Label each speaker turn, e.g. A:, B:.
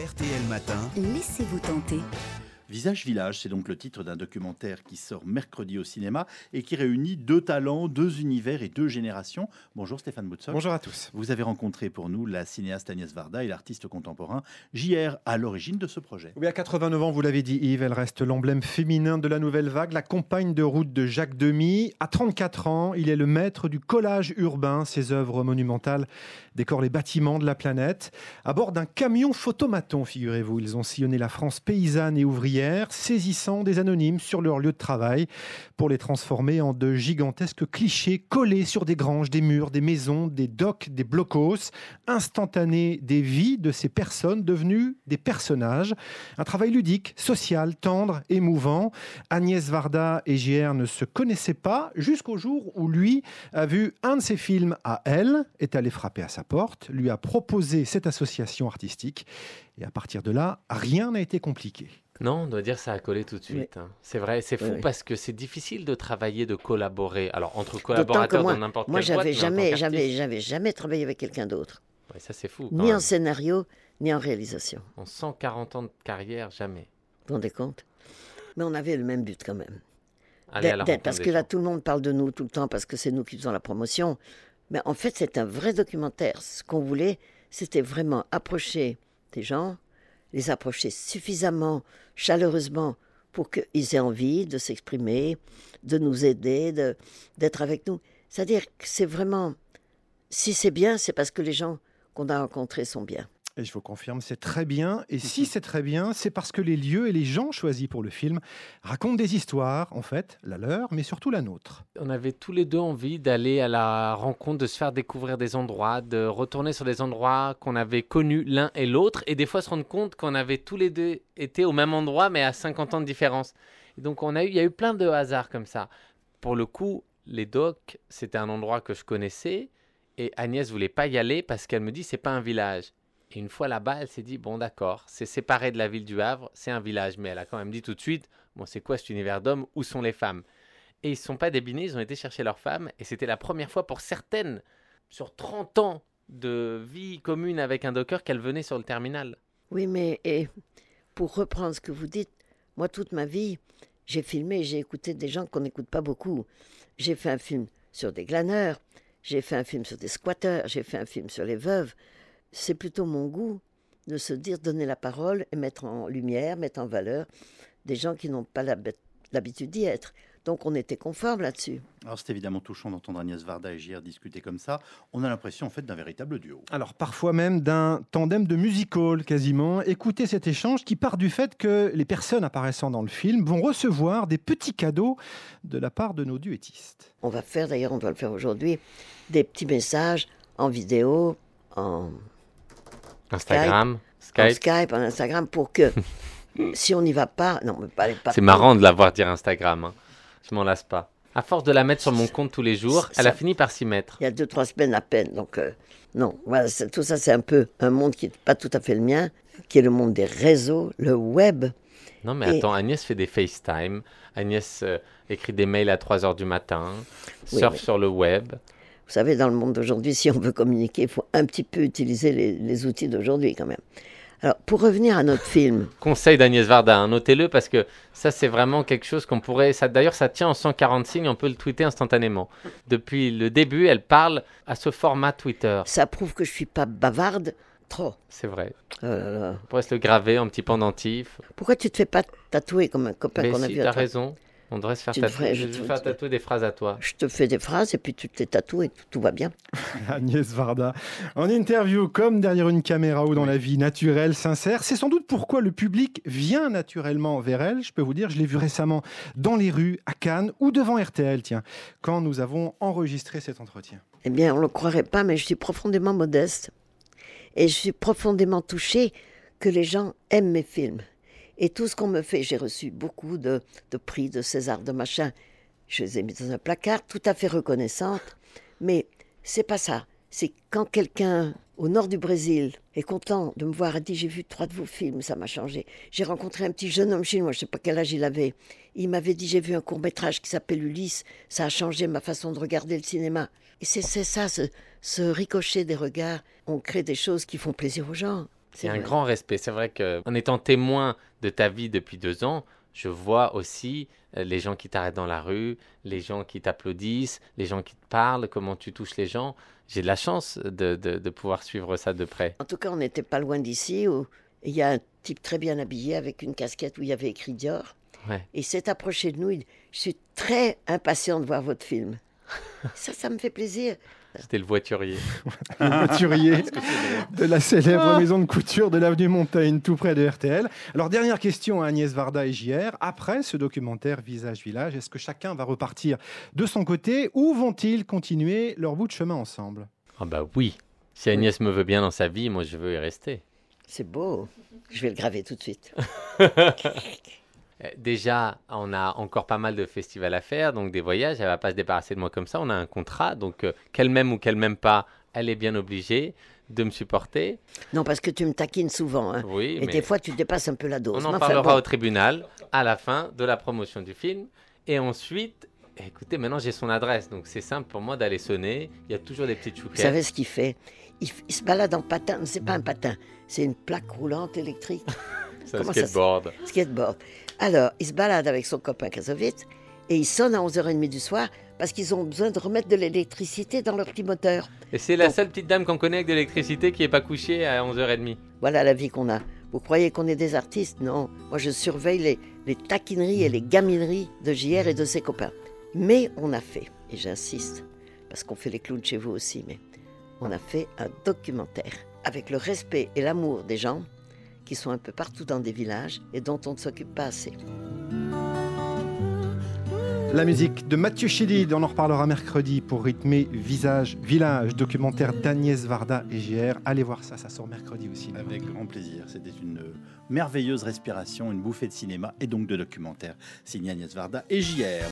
A: RTL Matin.
B: Laissez-vous tenter.
C: Visage Village, c'est donc le titre d'un documentaire qui sort mercredi au cinéma et qui réunit deux talents, deux univers et deux générations. Bonjour Stéphane Boutsock.
D: Bonjour à tous.
C: Vous avez rencontré pour nous la cinéaste Agnès Varda et l'artiste contemporain JR à l'origine de ce projet.
D: Oui, à 89 ans, vous l'avez dit Yves, elle reste l'emblème féminin de la nouvelle vague, la compagne de route de Jacques Demy. À 34 ans, il est le maître du collage urbain. Ses œuvres monumentales décorent les bâtiments de la planète. À bord d'un camion photomaton, figurez-vous, ils ont sillonné la France paysanne et ouvrière, saisissant des anonymes sur leur lieu de travail pour les transformer en de gigantesques clichés collés sur des granges, des murs, des maisons, des docks, des blocos, instantanés des vies de ces personnes devenues des personnages. Un travail ludique, social, tendre, émouvant. Agnès Varda et JR ne se connaissaient pas jusqu'au jour où lui a vu un de ses films à elle, est allé frapper à sa porte, lui a proposé cette association artistique et à partir de là, rien n'a été compliqué.
E: Non, on doit dire que ça a collé tout de suite.
F: Oui.
E: Hein. C'est vrai, c'est fou
F: Oui.
E: parce que c'est difficile de travailler, de collaborer. Alors, entre collaborateurs
F: moi,
E: dans n'importe
F: moi,
E: quelle boîte,
F: j'avais jamais travaillé avec quelqu'un d'autre.
E: Ouais, ça, c'est fou. quand
F: Ni
E: même.
F: en scénario, ni en réalisation.
E: En 140 ans de carrière, jamais.
F: Vous vous rendez compte? Mais on avait le même but quand même.
E: Aller à la rencontre
F: Parce
E: des
F: que là,
E: gens.
F: tout le monde parle de nous tout le temps parce que c'est nous qui faisons la promotion. Mais en fait, c'est un vrai documentaire. Ce qu'on voulait, c'était vraiment approcher des gens, les approcher suffisamment chaleureusement pour qu'ils aient envie de s'exprimer, de nous aider, d'être avec nous. C'est-à-dire que c'est vraiment, si c'est bien, c'est parce que les gens qu'on a rencontrés sont bien.
D: Et je vous confirme, c'est très bien. Et si c'est très bien, c'est parce que les lieux et les gens choisis pour le film racontent des histoires, en fait, la leur, mais surtout la nôtre.
E: On avait tous les deux envie d'aller à la rencontre, de se faire découvrir des endroits, de retourner sur des endroits qu'on avait connus l'un et l'autre, et des fois se rendre compte qu'on avait tous les deux été au même endroit, mais à 50 ans de différence. Et donc il y a eu plein de hasards comme ça. Pour le coup, les docks, c'était un endroit que je connaissais, et Agnès voulait pas y aller parce qu'elle me dit c'est pas un village. Et une fois là-bas, elle s'est dit, bon d'accord, c'est séparé de la ville du Havre, c'est un village. Mais elle a quand même dit tout de suite, bon c'est quoi cet univers d'hommes, où sont les femmes? Et ils ne se sont pas débinés, ils ont été chercher leurs femmes. Et c'était la première fois pour certaines, sur 30 ans de vie commune avec un docker, qu'elles venaient sur le terminal.
F: Oui, mais et pour reprendre ce que vous dites, moi, toute ma vie, j'ai filmé, j'ai écouté des gens qu'on n'écoute pas beaucoup. J'ai fait un film sur des glaneurs, j'ai fait un film sur des squatteurs, j'ai fait un film sur les veuves. C'est plutôt mon goût de se dire, donner la parole et mettre en lumière, mettre en valeur des gens qui n'ont pas l'habitude d'y être. Donc on était conformes là-dessus.
C: Alors c'est évidemment touchant d'entendre Agnès Varda et JR discuter comme ça. On a l'impression en fait d'un véritable duo.
D: Alors parfois même d'un tandem de musical quasiment. Écoutez cet échange qui part du fait que les personnes apparaissant dans le film vont recevoir des petits cadeaux de la part de nos duettistes.
F: On va faire, d'ailleurs on doit le faire aujourd'hui, des petits messages en vidéo, en
E: Instagram,
F: en
E: Skype.
F: Skype, en Instagram, pour que si on n'y va pas, non, mais pas
E: C'est marrant de la voir dire Instagram. Hein. Je m'en lasse pas. À force de la mettre sur mon compte tous les jours, elle a fini par s'y mettre.
F: Il y a 2-3 semaines à peine, donc non. Voilà, tout ça, c'est un peu un monde qui n'est pas tout à fait le mien, qui est le monde des réseaux, le web.
E: Non mais attends, Agnès fait des FaceTime, Agnès écrit des mails à 3h du matin,
F: Oui,
E: surfe
F: mais-
E: sur le web.
F: Vous savez, dans le monde d'aujourd'hui, si on veut communiquer, il faut un petit peu utiliser les outils d'aujourd'hui quand même. Alors, pour revenir à notre film,
E: Conseil d'Agnès Varda, hein, notez-le parce que ça c'est vraiment quelque chose qu'on pourrait... D'ailleurs ça tient en 140 signes, on peut le tweeter instantanément. Depuis le début, elle parle à ce format Twitter.
F: ça prouve que je ne suis pas bavarde. Trop.
E: C'est vrai.
F: Oh là là.
E: On pourrait se le graver en petit pendentif.
F: Pourquoi tu ne te fais pas tatouer comme un copain
E: Mais
F: qu'on a
E: si,
F: vu à
E: t'as
F: toi?
E: raison. On devrait se faire
F: Tu
E: tatouer.
F: devrais,
E: Je vais te faire tatouer des phrases à toi.
F: Je te fais des phrases et puis tu te les tatoues et tout va bien.
D: Agnès Varda, en interview comme derrière une caméra ou dans la vie naturelle, sincère, c'est sans doute pourquoi le public vient naturellement vers elle. Je peux vous dire, je l'ai vu récemment dans les rues, à Cannes ou devant RTL, tiens, quand nous avons enregistré cet entretien.
F: Eh bien, on ne le croirait pas, mais je suis profondément modeste. Et je suis profondément touchée que les gens aiment mes films. Et tout ce qu'on me fait, j'ai reçu beaucoup de prix, de César, de machin. Je les ai mis dans un placard, tout à fait reconnaissante. Mais c'est pas ça. C'est quand quelqu'un au nord du Brésil est content de me voir, a dit j'ai vu 3 de vos films, ça m'a changé. J'ai rencontré un petit jeune homme chinois, je ne sais pas quel âge il avait. Il m'avait dit j'ai vu un court-métrage qui s'appelle Ulysse, ça a changé ma façon de regarder le cinéma. Et c'est ça, ce ricochet des regards. On crée des choses qui font plaisir aux gens.
E: C'est un
F: vrai.
E: grand respect. C'est vrai qu'en étant témoin de ta vie depuis 2 ans, je vois aussi les gens qui t'arrêtent dans la rue, les gens qui t'applaudissent, les gens qui te parlent, comment tu touches les gens. J'ai de la chance de pouvoir suivre ça de près.
F: En tout cas, on n'était pas loin d'ici où il y a un type très bien habillé avec une casquette où il y avait écrit Dior.
E: Ouais.
F: Il s'est approché de nous. Il dit, je suis très impatient de voir votre film. Ça me fait plaisir.
E: C'était le voiturier.
D: Le voiturier de la célèbre maison de couture de l'avenue Montaigne, tout près de RTL. Alors, dernière question à Agnès Varda et JR. Après ce documentaire Visage Village, est-ce que chacun va repartir de son côté ou vont-ils continuer leur bout de chemin ensemble?
E: Ah bah oui. Si Agnès me veut bien dans sa vie, moi je veux y rester.
F: C'est beau. Je vais le graver tout de suite.
E: Déjà, on a encore pas mal de festivals à faire, donc des voyages. Elle va pas se débarrasser de moi comme ça. On a un contrat, donc qu'elle m'aime ou qu'elle m'aime pas, elle est bien obligée de me supporter.
F: Non, parce que tu me taquines souvent. Hein.
E: Oui,
F: Et
E: mais
F: des fois, tu dépasses un peu la dose.
E: on en
F: Mais enfin,
E: parlera
F: bon.
E: au tribunal à la fin de la promotion du film. Et ensuite, écoutez, maintenant j'ai son adresse, donc c'est simple pour moi d'aller sonner. Il y a toujours des petites
F: Vous
E: chouquettes.
F: savez ce qu'il fait? Il se balade en patin. C'est pas un patin, c'est une plaque roulante électrique.
E: C'est un
F: Comment ça
E: skateboard.
F: Skateboard. Alors, il se balade avec son copain Kazovitz et il sonne à 11h30 du soir parce qu'ils ont besoin de remettre de l'électricité dans leur petit moteur.
E: Et c'est la
F: Donc-
E: seule petite dame qu'on connaît avec de l'électricité qui n'est pas couchée à 11h30.
F: Voilà la vie qu'on a. Vous croyez qu'on est des artistes? Non. Moi, je surveille les taquineries et les gamineries de JR et de ses copains. Mais on a fait, et j'insiste, parce qu'on fait les clowns chez vous aussi, mais on a fait un documentaire avec le respect et l'amour des gens qui sont un peu partout dans des villages et dont on ne s'occupe pas assez.
D: La musique de Mathieu Chédid, on en reparlera mercredi pour rythmer Visage Village, documentaire d'Agnès Varda et JR. Allez voir ça, ça sort mercredi aussi.
C: Avec grand plaisir. C'était une merveilleuse respiration, une bouffée de cinéma et donc de documentaire signé Agnès Varda et JR.